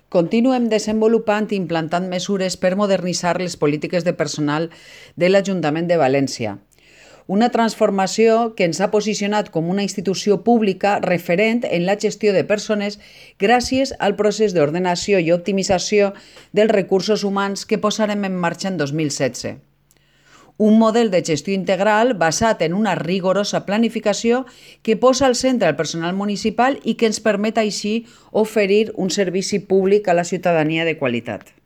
Continuem desenvolupant i implantant mesures per modernitzar les polítiques de personal de l'Ajuntament de València. Una transformació que ens ha posicionat com una institució pública referent en la gestió de persones gràcies al procés d'ordenació i optimització dels recursos humans que posarem en marxa en 2016. Un model de gestió integral basat en una rigorosa planificació que posa al centre el personal municipal i que ens permet així oferir un servici públic a la ciutadania de qualitat.